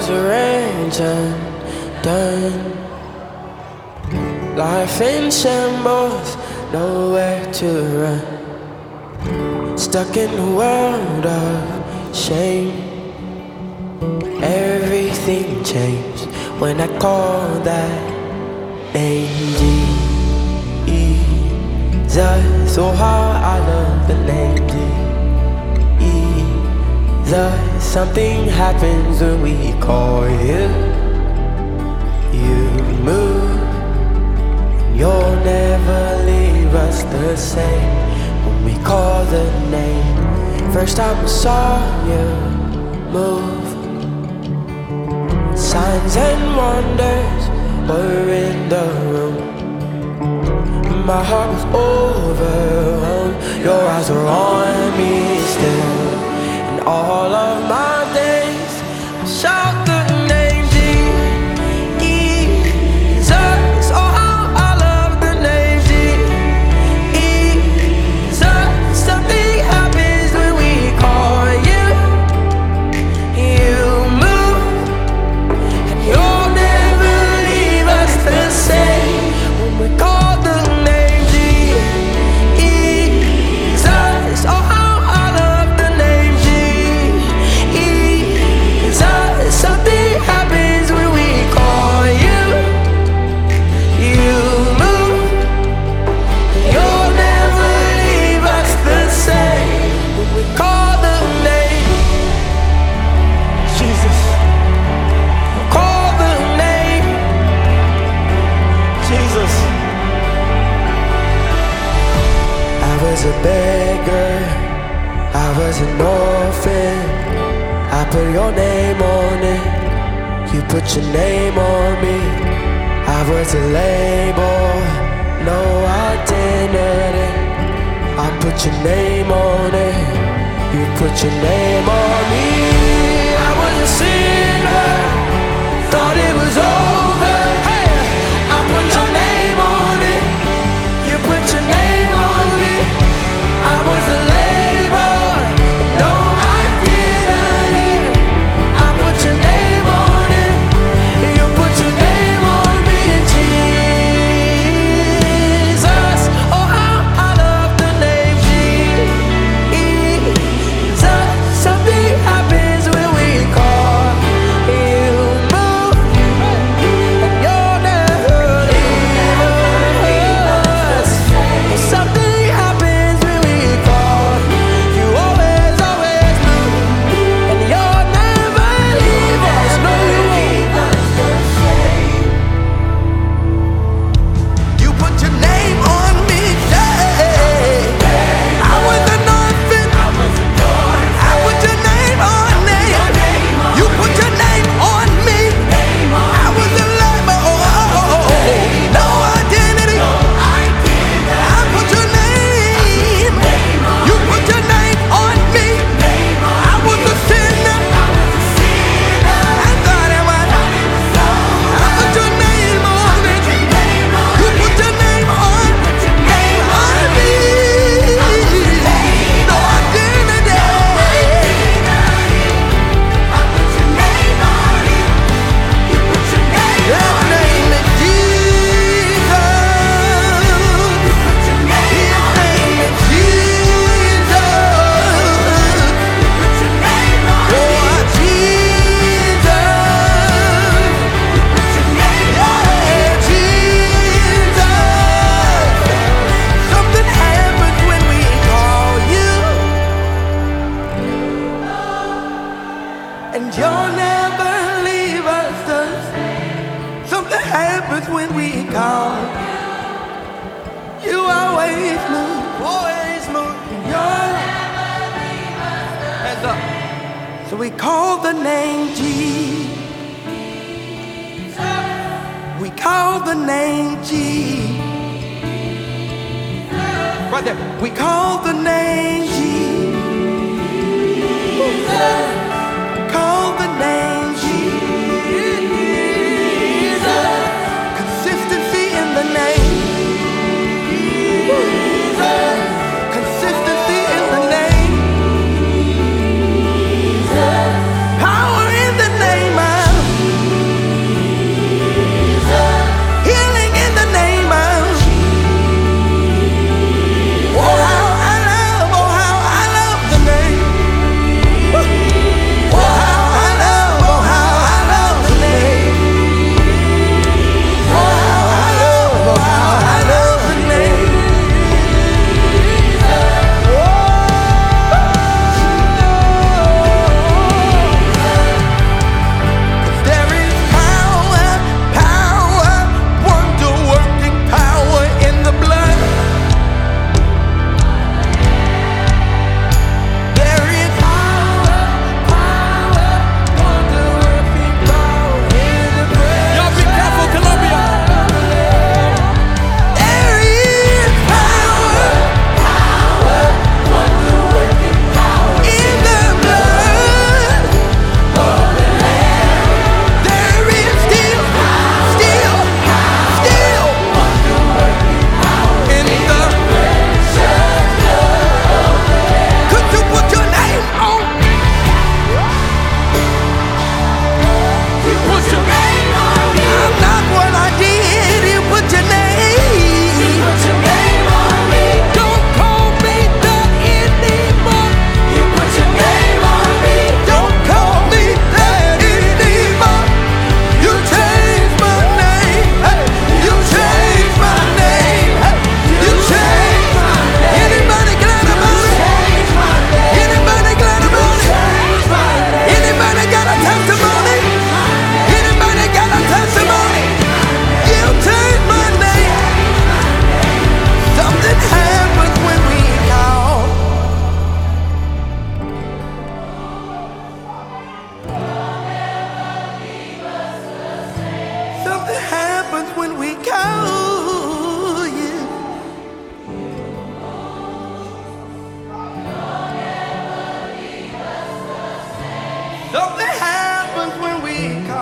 was arranged and done. Life in shambles, nowhere to run. Stuck in a world of shame. Everything changed when I called that name, Jesus. Oh, how I love the name Jesus. Something happens when we call you. You move, you'll never leave us the same. When we call the name, first time I saw you move, signs and wonders were in the room. My heart was overwhelmed. Your eyes were on me still. And all of my days I shout the name Jesus. Oh, how I love the name Jesus. Something happens when we call you. You move, and you'll never leave us the same. When we call the name Jesus. Oh, how I love the name Jesus. Something happens when we call you. You move, you'll never leave us the same. When we call the name Jesus. Call the name Jesus. I was a beggar, I was an orphan. I put your name on it, you put your name on me. I was a label, no identity. I put your name on it, you put your name on me. I was a sinner, thought it was over. Hey, I put your name on it, you put your name on me. I was a label, no identity. I put your name on it, you put your name on me, Jesus. Oh, how I love the name Jesus. Something happens when we call you. Move, and you'll never leave us. Something happens when we call you. Always, always move, and you'll never leave us. No, you won't. You put your name on me, yeah. I was an orphan. I put your name on me. You put your name on me. I was a label, no identity. I put your name. You put your name on me. I was a sinner. I thought I was. I put your name on it. You put your name on me. No identity. His name is Jesus. His name is Jesus. Oh, Jesus. Yeah, Jesus. Something happens when we call you, and you'll never leave us the same. Something happens when we call you. Always move, always move. You're hands up. So we call the name Jesus. We call the name Jesus. Right there. We call the name Jesus. Call the name Jesus. Consistency in the name. Consistency in the name. Power in the name of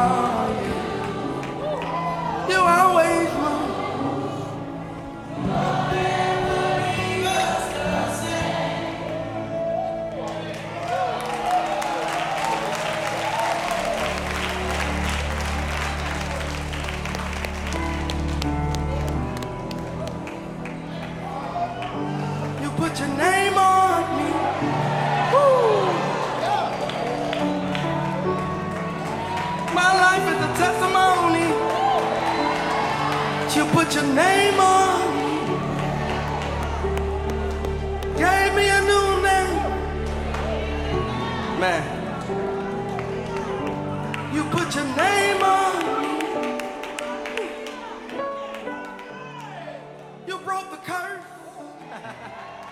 You always move. You put your name on me. Woo. My life is a testimony. You put your name on me. Gave me a new name. Man. You put your name on me. You broke the curse.